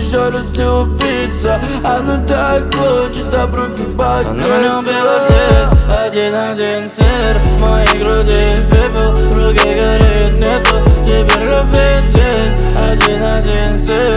еще раз не убиться. Она так хочет добро погибать. Она меня убила здесь, один сыр в моей груди пепел, в руке горит, нету теперь любви здесь, один сыр.